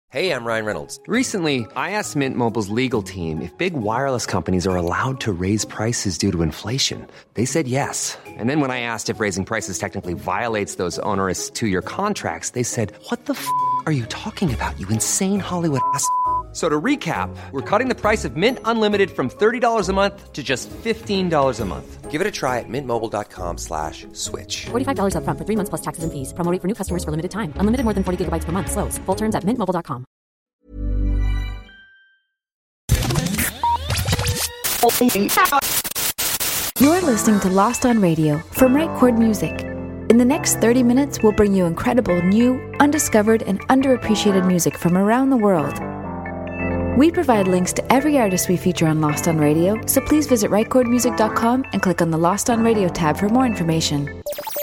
Hey, I'm Ryan Reynolds. Recently, I asked Mint Mobile's legal team if big wireless companies are allowed to raise prices due to inflation. They said yes. And then when I asked if raising prices technically violates those onerous two-year contracts, they said, "What the f*** are you talking about, you insane Hollywood ass?" So to recap, we're cutting the price of Mint Unlimited from $30 a month to just $15 a month. Give it a try at mintmobile.com/switch. $45 up front for 3 months plus taxes and fees. Promo rate for new customers for limited time. Unlimited more than 40 gigabytes per month. Slows full terms at mintmobile.com. You're listening to Lost on Radio from Right Chord Music. In the next 30 minutes, we'll bring you incredible, new, undiscovered, and underappreciated music from around the world. We provide links to every artist we feature on Lost on Radio, so please visit rightchordmusic.com and click on the Lost on Radio tab for more information.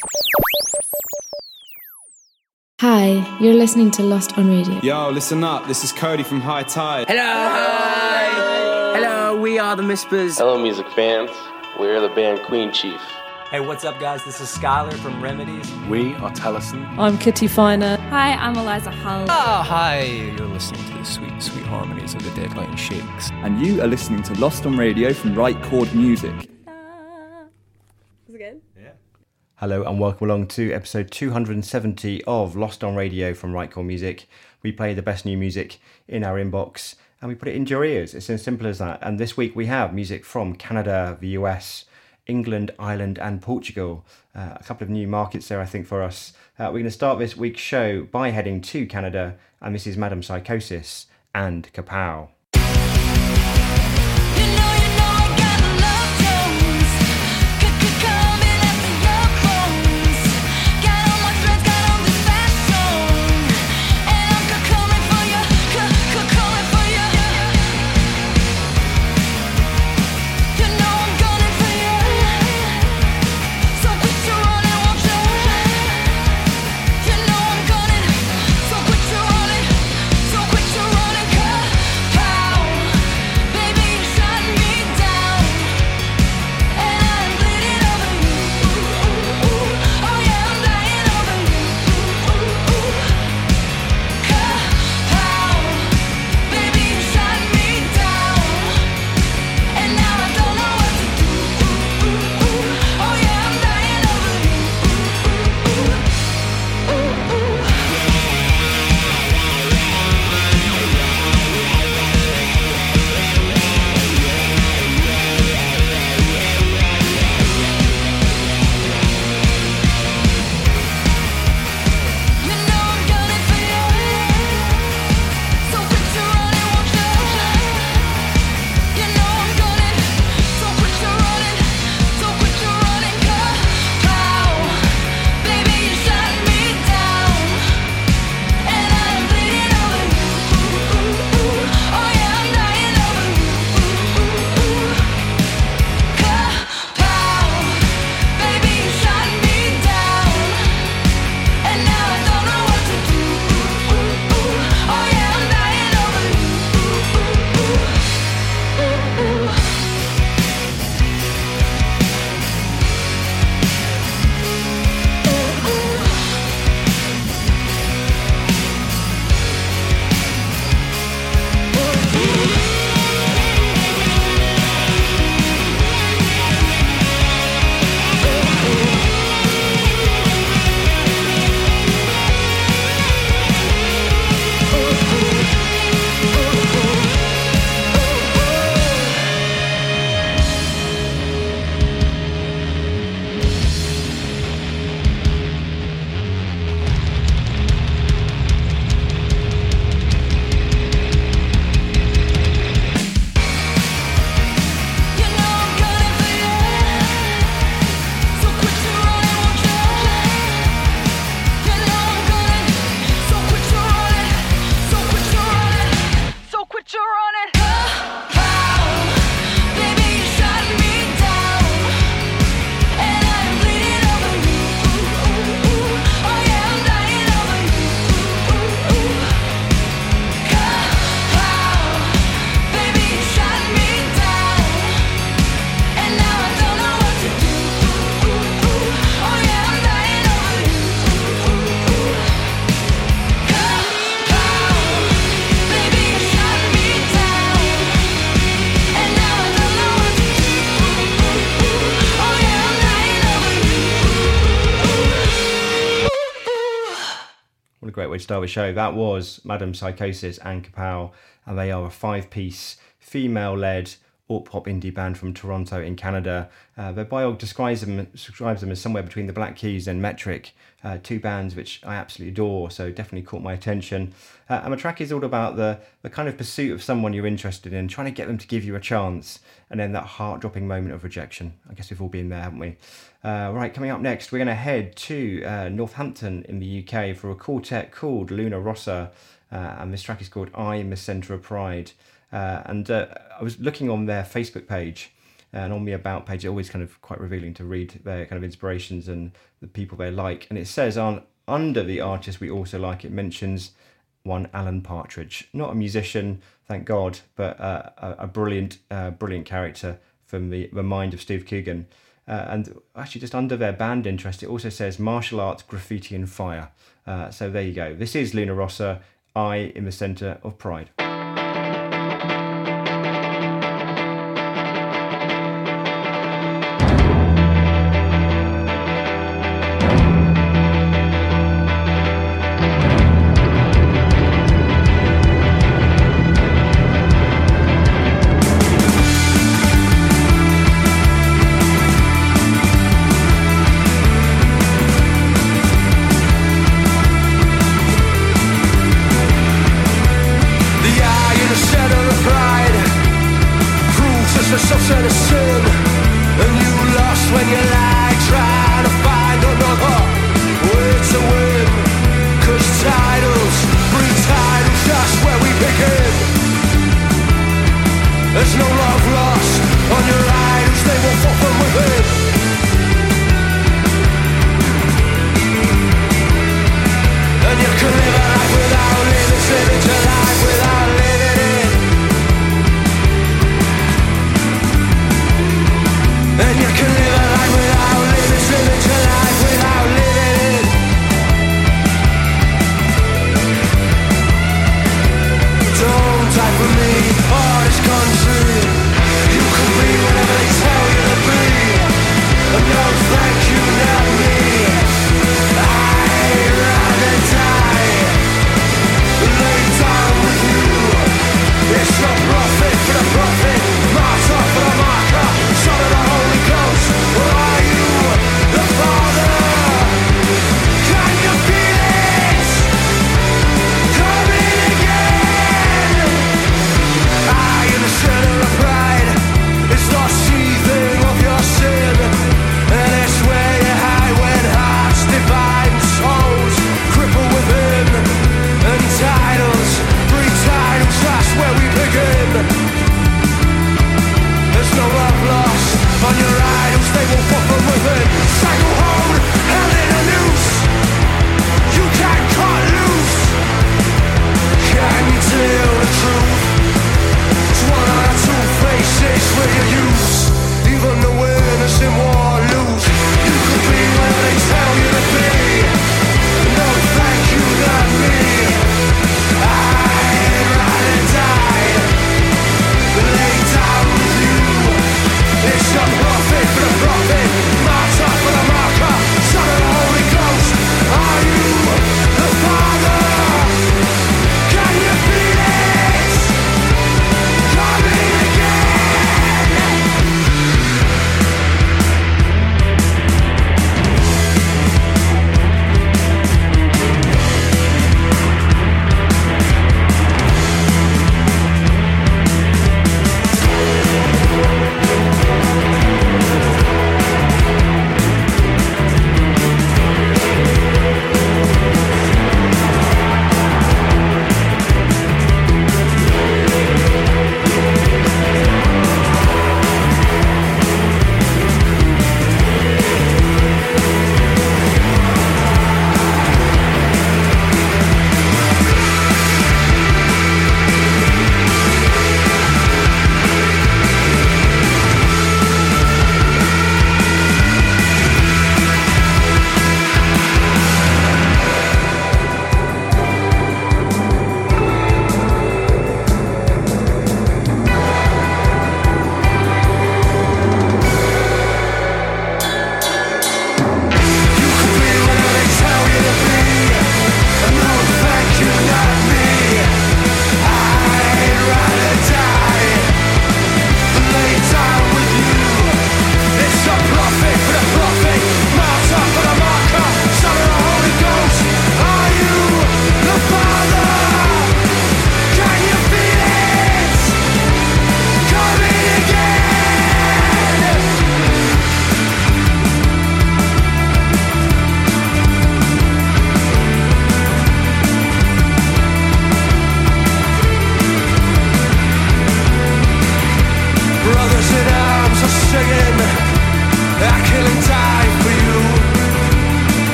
Hi, you're listening to Lost on Radio. Yo, listen up. This is Cody from High Tide. Hello, hi. Hello, we are the Mispers. Hello, music fans. We're the band Queen Chief. Hey, what's up, guys? This is Skylar from Remedies. We are Tellison. I'm Kitty Finer. Hi, I'm Eliza Hull. Hi, you're listening to the sweet, sweet harmonies of the Deadline Shakes. And you are listening to Lost on Radio from Right Chord Music. Is it good? Yeah. Hello and welcome along to episode 270 of Lost on Radio from Right Chord Music. We play the best new music in our inbox and we put it into your ears. It's as simple as that. And this week we have music from Canada, the US, England, Ireland and Portugal. A couple of new markets there, I think, for us. We're going to start this week's show by heading to Canada, and this is Madam Psychosis and Kapow. Pow, baby, you shot me we'd start the show. That was Madam Psychosis and Kapow, and they are a 5-piece female-led alt-pop indie band from Toronto in Canada. Their bio describes them as somewhere between the Black Keys and Metric, two bands which I absolutely adore, so definitely caught my attention. And the track is all about the kind of pursuit of someone you're interested in, trying to get them to give you a chance, and then that heart-dropping moment of rejection. I guess we've all been there, haven't we? Right, coming up next, we're going to head to Northampton in the UK for a quartet called Luna Rossa, and this track is called I in the Centre of Pride. I was looking on their Facebook page, and on the About page, it's always kind of quite revealing to read their kind of inspirations and the people they like. And it says under the artist we also like, it mentions one Alan Partridge, not a musician, thank God, but a brilliant character from the mind of Steve Coogan. And actually, just under their band interest, it also says martial arts, graffiti, and fire. So there you go. This is Luna Rossa, I in the Centre of Pride. Die for me, all this country.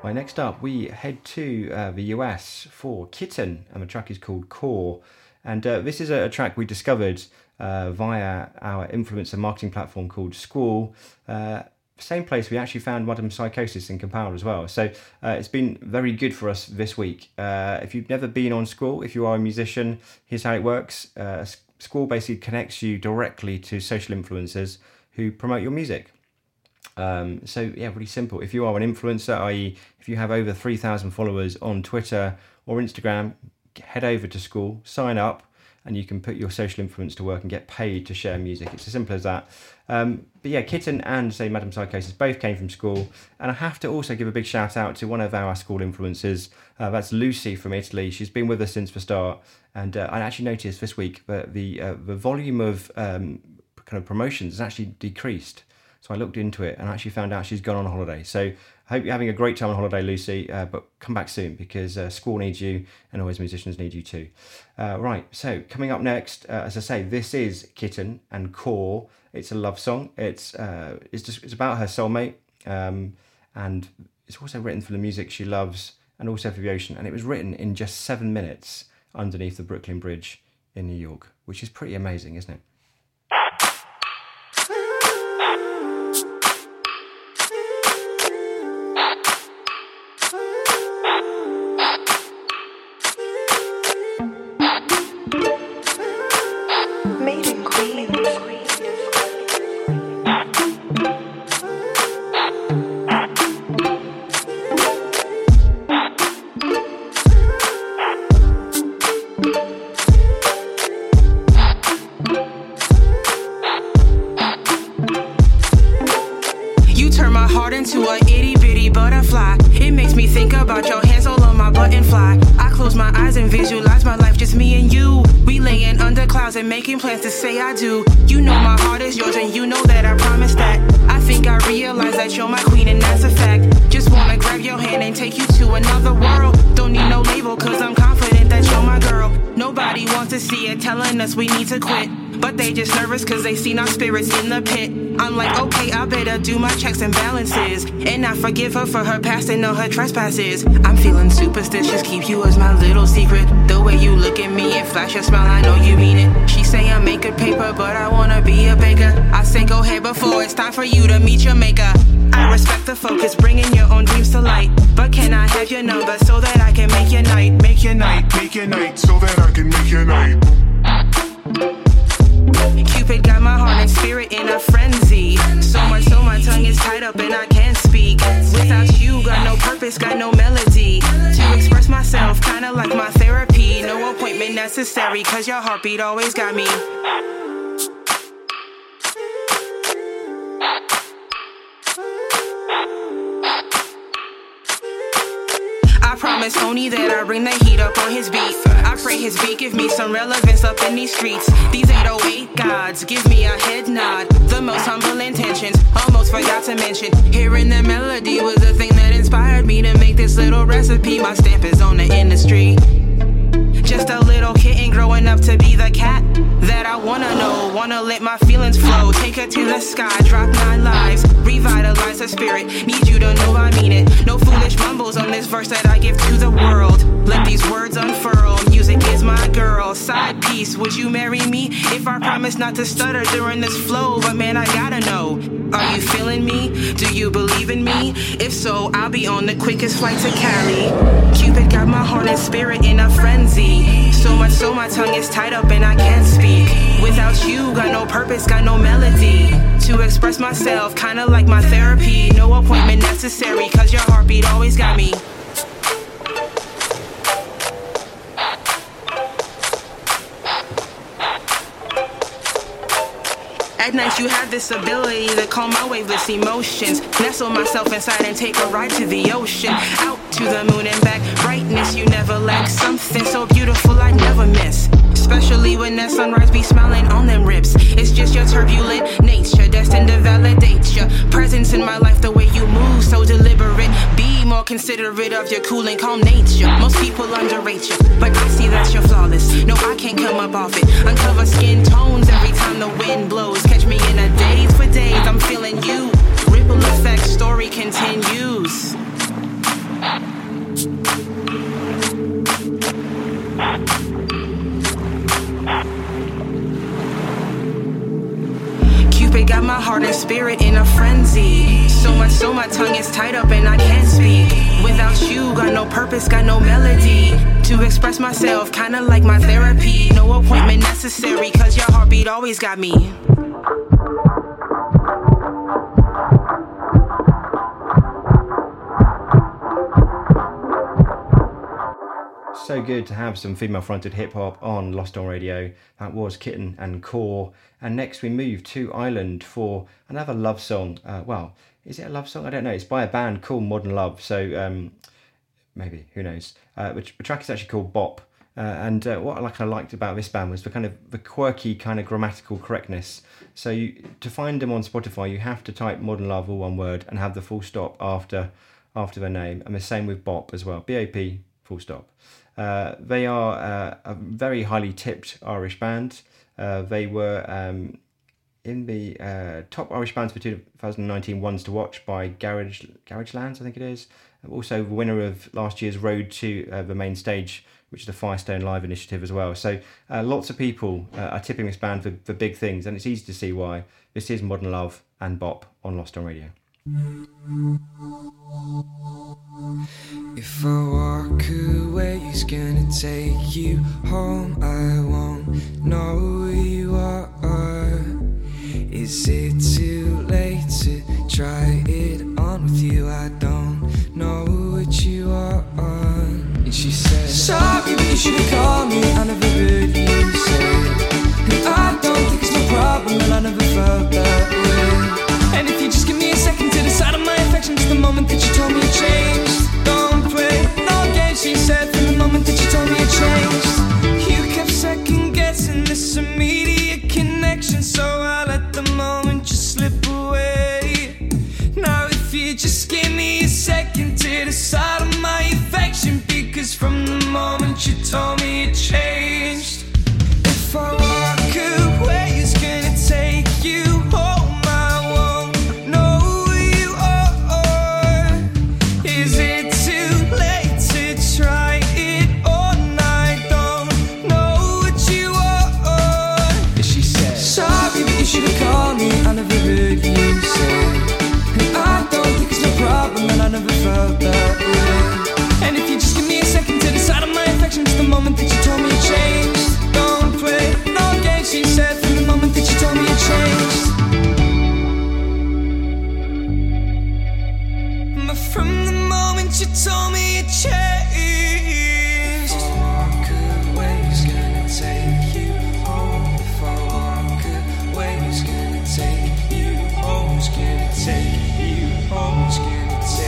Right, next up, we head to the US for Kitten, and the track is called Core. And this is a track we discovered via our influencer marketing platform called Squall. Same place we actually found Modern Psychosis and Compile as well. So it's been very good for us this week. If you've never been on Squall, if you are a musician, here's how it works. Squall basically connects you directly to social influencers who promote your music. So yeah, really simple. If you are an influencer, i.e. if you have over 3,000 followers on Twitter or Instagram, head over to Squall, sign up, and you can put your social influence to work and get paid to share music. It's as simple as that. But yeah, Kitten and, say, Madam Psychosis both came from Squall. And I have to also give a big shout out to one of our Squall influencers. That's Lucy from Italy. She's been with us since the start. And I actually noticed this week that the volume of kind of promotions has actually decreased. So I looked into it and actually found out she's gone on holiday. So I hope you're having a great time on holiday, Lucy, but come back soon because Squall needs you and always musicians need you too. Right, so coming up next, as I say, this is Kitten and Core. It's a love song. It's about her soulmate, and it's also written for the music she loves and also for the ocean. And it was written in just 7 minutes underneath the Brooklyn Bridge in New York, which is pretty amazing, isn't it? Making plans to say I do. You know my heart is yours and you know that I promised that. I think I realize that you're my queen and that's a fact. Just wanna grab your hand and take you to another world. Don't need no label cause I'm confident that you're my girl. Nobody wants to see it telling us we need to quit, but they just nervous cause they seen our spirits in the pit. I'm like, okay, I better do my checks and balances, and I forgive her for her past and all her trespasses. I'm feeling superstitious, keep you as my little secret. The way you look at me and flash your smile, I know you mean it. She say I make good paper, but I wanna be a baker. I say go ahead before it's time for you to meet your maker. I respect the focus, bringing your own dreams to light, but can I have your number so that I can make your night? Make your night, make your night, so that I can make your night. Cupid got my heart and spirit in a frenzy. So much so my tongue is tied up and I can't speak. Without you, got no purpose, got no melody to express myself, kinda like my therapy. No appointment necessary, cause your heartbeat always got me. I promise Tony that I bring the heat up on his beat. I pray his beat give me some relevance up in these streets. These 808 gods give me a head nod. The most humble intentions, almost forgot to mention. Hearing the melody was the thing that inspired me to make this little recipe. My stamp is on the industry. Just a little kitten growing up to be the cat that I wanna know. Wanna let my feelings flow. Take her to the sky, drop 9 lives, revitalize her spirit. Need you to know I mean it. No foolish mumbles on this verse that I give to the world. Let these words unfurl. Music is my girl. Side piece, would you marry me if I promise not to stutter during this flow? But man, I gotta know, are you feeling me? Do you believe in me? If so, I'll be on the quickest flight to Cali. Cupid got my heart and spirit in a frenzy. So much so my tongue is tied up and I can't speak. Without you, got no purpose, got no melody to express myself, kinda like my therapy. No appointment necessary, cause your heartbeat always got me. At night you have this ability to calm my waveless emotions. Nestle myself inside and take a ride to the ocean. Out to the moon and back, brightness you never lack. Something so beautiful I never miss. Especially when that sunrise be smiling on them rips. It's just your turbulent nature destined to validate your presence in my life. The way you move, so deliberate. Be more considerate of your cool and calm nature. Most people underrate you, but I see that you're flawless. No, I can't come up off it. Uncover skin tones every time the wind blows. Catch me in a daze for days, I'm feeling you. Ripple effect, story continues. spirit in a frenzy. So much so my tongue is tied up and I can't speak. Without you, got no purpose, got no melody to express myself, kinda like my therapy. No appointment necessary, cause your heartbeat always got me. So good to have some female-fronted hip-hop on Lost on Radio. That was Kitten and Core. And next we move to Ireland for another love song. Well, is it a love song? I don't know. It's by a band called Modern Love. So maybe, who knows. The track is actually called Bop. And what I liked about this band was the quirky kind of grammatical correctness. So to find them on Spotify, you have to type Modern Love, all one word, and have the full stop after their name. And the same with Bop as well. B-O-P, full stop. They are a very highly tipped Irish band. They were in the top Irish bands for 2019 Ones to Watch by Garagelands, I think it is. Also the winner of last year's Road to the Main Stage, which is the Firestone Live initiative as well. So lots of people are tipping this band for big things, and it's easy to see why. This is Modern Love and Bop on Lost on Radio. If I walk away, he's gonna take you home. I won't know who you are. Is it too late to try it on with you? I don't know what you are. And she said, sorry, but you should've called me. I never heard you say. And I don't think it's my problem, and I never felt that way. And if you just give me a second to decide on my affection, just the moment that you told me it changed. Don't play no games, she said, from the moment that you told me it changed. You kept second guessing this immediate connection, so I let the moment just slip away. Now if you just give me a second to decide on my affection, because from the moment you told me it changed. If I walk away, it's gonna take you home. I never heard you say. And I don't think it's no problem, and I never felt that way. And if you just give me a second to decide on my affection, just the moment that you told me it changed. Don't play no games, she said, from the moment that you told me it changed. But from the moment you told me it changed. If I walk away, it's gonna take you home. If I walk away, it's gonna take you home, it's gonna take you home, it's gonna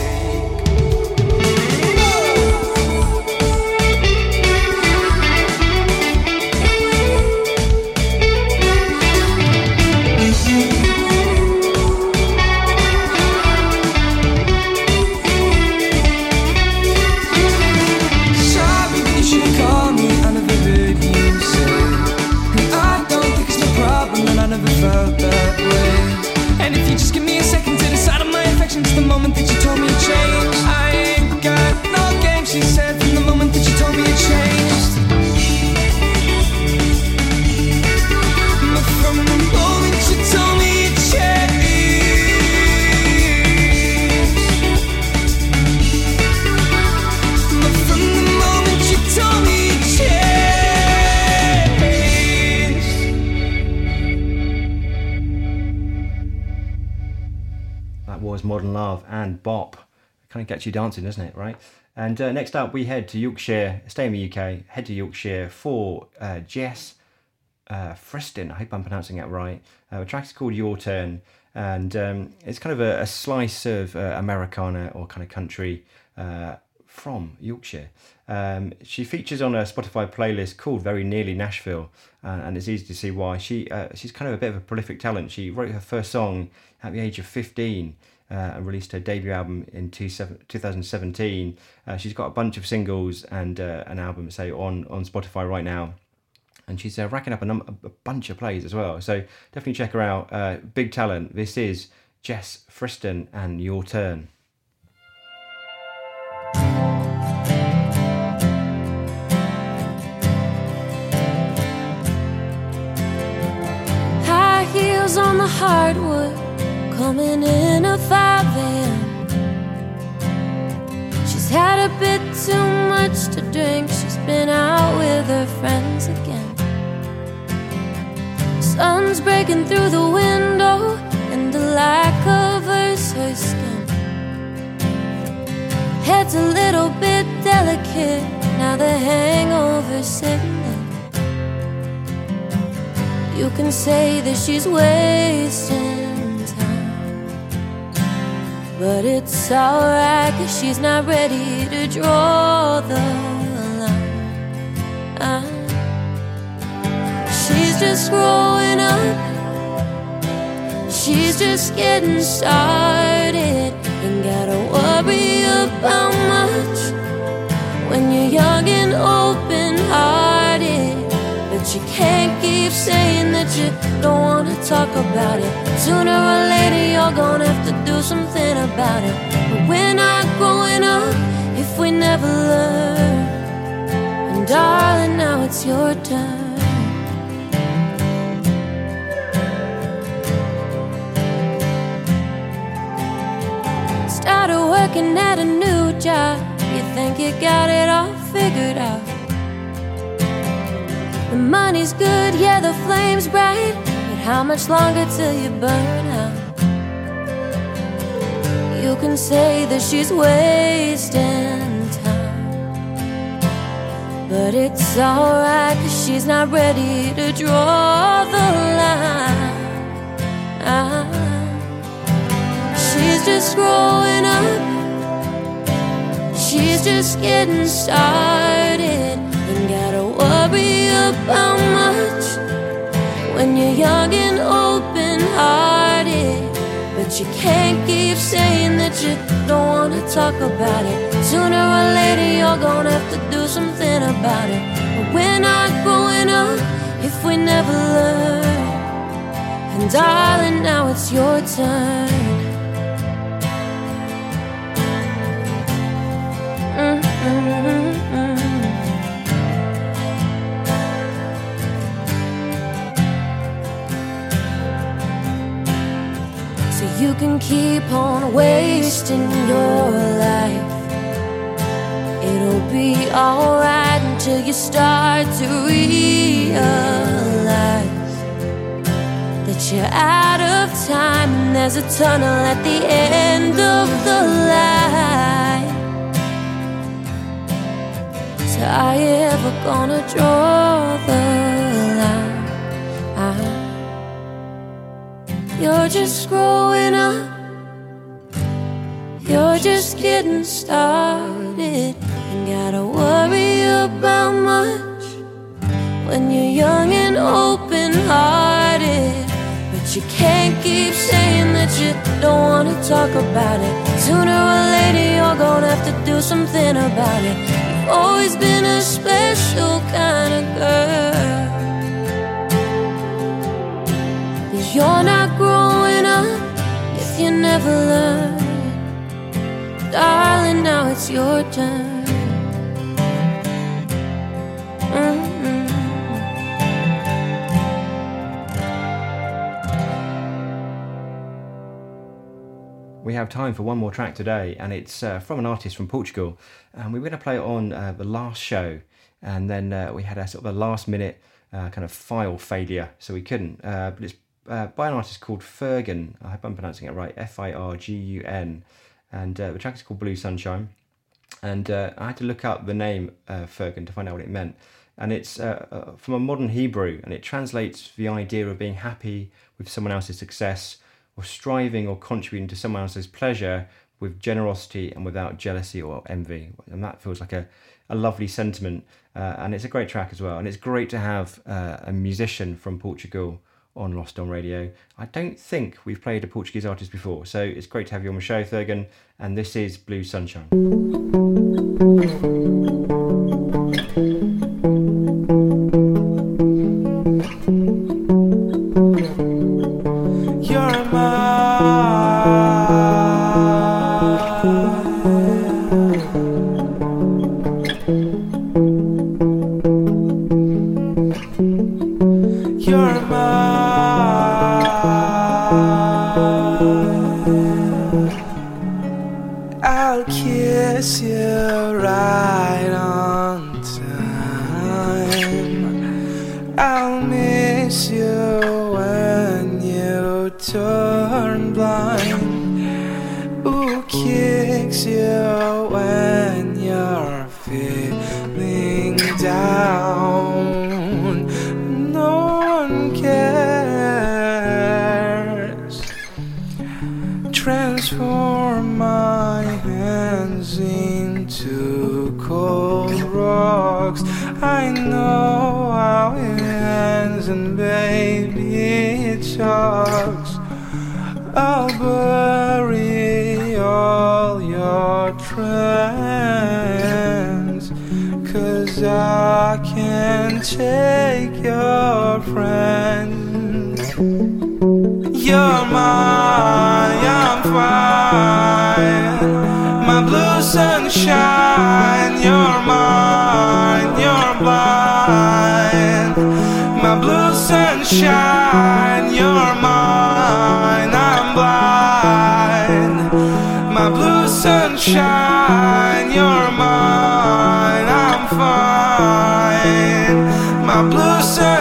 sorry, but you should've called me, I never heard you say. And I don't think it's no problem, and I never felt that way. And if you just give me a second to decide on my affection, just the moment that you told me it changed. I ain't got no game, she said, from the moment that you told me it changed. But from the moment you told me it changed. But from the moment you told me it changed. That was Modern Love and Bop. It kind of gets you dancing, doesn't it, right? And next up, we head to Yorkshire, stay in the UK, head to Yorkshire for Jess Friston. I hope I'm pronouncing that right. The track is called Your Turn, and it's kind of a slice of Americana or kind of country from Yorkshire. She features on a Spotify playlist called Very Nearly Nashville, and it's easy to see why. She's kind of a bit of a prolific talent. She wrote her first song at the age of 15 and released her debut album in 2017. She's got a bunch of singles and an album, say, on Spotify right now. And she's racking up a bunch of plays as well. So definitely check her out. Big talent. This is Jess Friston and Your Turn. High heels on the hardwood, coming in at 5 a.m. She's had a bit too much to drink. She's been out with her friends again. Sun's breaking through the window, and the light covers her skin. Head's a little bit delicate, now the hangover's setting in. You can say that she's wasting time, but it's alright, 'cause she's not ready to draw the line. She's just growing up, she's just getting started. Ain't gotta worry about much when you're young and open-hearted. But you can't keep saying that you don't wanna talk about it. Sooner or later you're gonna have to do something about it. But we're not growing up if we never learn. And darling, now it's your turn. Started working at a new job. You think you got it all figured out. The money's good, yeah, the flame's bright, but how much longer till you burn out? You can say that she's wasting time, but it's alright, 'cause she's not ready to draw the line. She's just growing up, she's just getting started. Ain't gotta worry about much when you're young and open-hearted. But you can't keep saying that you don't wanna talk about it. Sooner or later you're gonna have to do something about it. But we're not growing up if we never learn. And darling, now it's your turn. You can keep on wasting your life. It'll be alright until you start to realize that you're out of time and there's a tunnel at the end of the line. So are you ever gonna draw the line? You're just growing up, you're just getting started. Ain't gotta worry about much when you're young and open-hearted. But you can't keep saying that you don't wanna talk about it. Sooner or later you're gonna have to do something about it. You've always been a special kind of girl. You're not growing up if you never learn. Darling, now it's your turn. We have time for one more track today, and it's from an artist from Portugal. And we were going to play it on the last show, and then we had a sort of a last-minute kind of file failure, so we couldn't. But it's by an artist called Fergun. I hope I'm pronouncing it right. Firgun. And the track is called Blue Sunshine. And I had to look up the name Fergun to find out what it meant. And it's from a modern Hebrew, and it translates the idea of being happy with someone else's success, or striving or contributing to someone else's pleasure with generosity and without jealousy or envy. And that feels like a lovely sentiment. And it's a great track as well. And it's great to have a musician from Portugal on Lost on Radio. I don't think we've played a Portuguese artist before, so it's great to have you on the show, Fergun, and this is Blue Sunshine. You're mine. you right on time. I'll miss you when you turn blind. Who kicks you when you're feeling down? No one cares. Transform my hands into cold rocks. I know how it ends, and baby it shocks. I'll bury all your trends, 'cause I can't take your friends. You're mine, I'm fine. My blue sunshine, you're mine, you're blind. My blue sunshine, you're mine, I'm blind. My blue sunshine, you're mine, I'm fine. My blue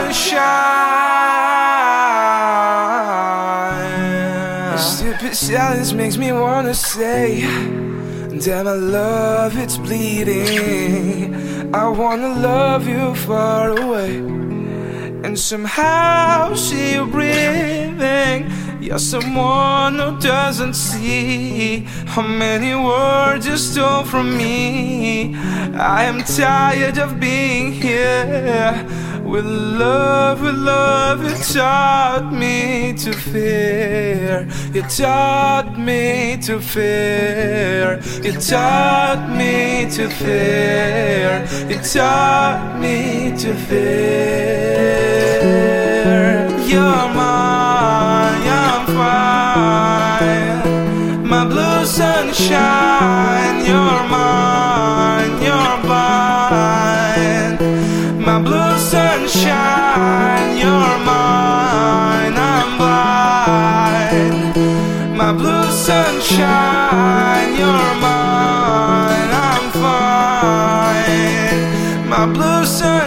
sunshine. Stupid silence makes me wanna say, damn, I love, it's bleeding. I wanna love you far away, and somehow see you breathing. You're someone who doesn't see how many words you stole from me. I am tired of being here. With love, you taught me to fear. You taught me to fear. You taught me to fear. You taught me to fear. You're mine, I'm fine. My blue sunshine, you're mine, you're blind. My blue sunshine, you're mine, I'm blind. My blue sunshine, you're mine, I'm fine. My blue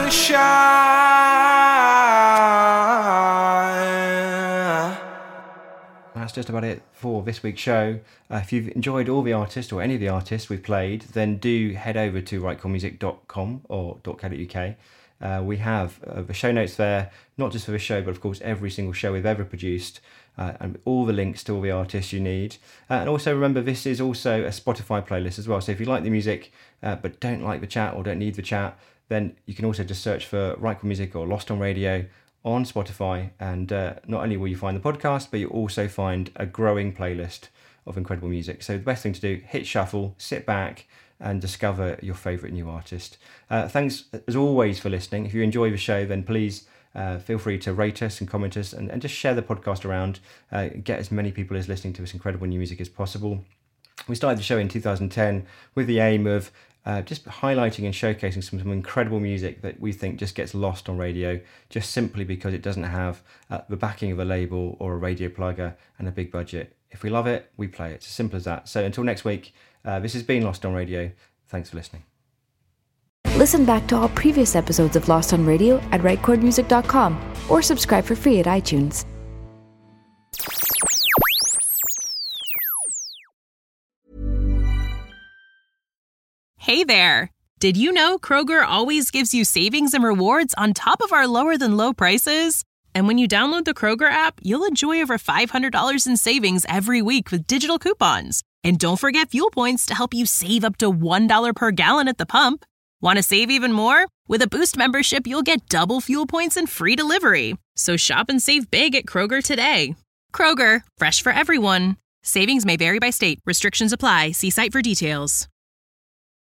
sunshine. That's just about it for this week's show. If you've enjoyed all the artists or any of the artists we've played, then do head over to rightchordmusic.com or .co.uk. We have the show notes there, not just for this show, but of course every single show we've ever produced, and all the links to all the artists you need. And also remember, this is also a Spotify playlist as well. So if you like the music, but don't like the chat or don't need the chat, then you can also just search for Right Chord Music or Lost on Radio on Spotify. And not only will you find the podcast, but you'll also find a growing playlist of incredible music. So the best thing to do, hit shuffle, sit back, and discover your favourite new artist. Thanks as always for listening. If you enjoy the show, then please feel free to rate us and comment us, and just share the podcast around. Get as many people as listening to this incredible new music as possible. We started the show in 2010 with the aim of just highlighting and showcasing some incredible music that we think just gets lost on radio, just simply because it doesn't have the backing of a label or a radio plugger and a big budget. If we love it, we play it. It's as simple as that. So until next week, this has been Lost on Radio. Thanks for listening. Listen back to all previous episodes of Lost on Radio at rightchordmusic.com or subscribe for free at iTunes. Hey there! Did you know Kroger always gives you savings and rewards on top of our lower-than-low prices? And when you download the Kroger app, you'll enjoy over $500 in savings every week with digital coupons. And don't forget fuel points to help you save up to $1 per gallon at the pump. Want to save even more? With a Boost membership, you'll get double fuel points and free delivery. So shop and save big at Kroger today. Kroger, fresh for everyone. Savings may vary by state. Restrictions apply. See site for details.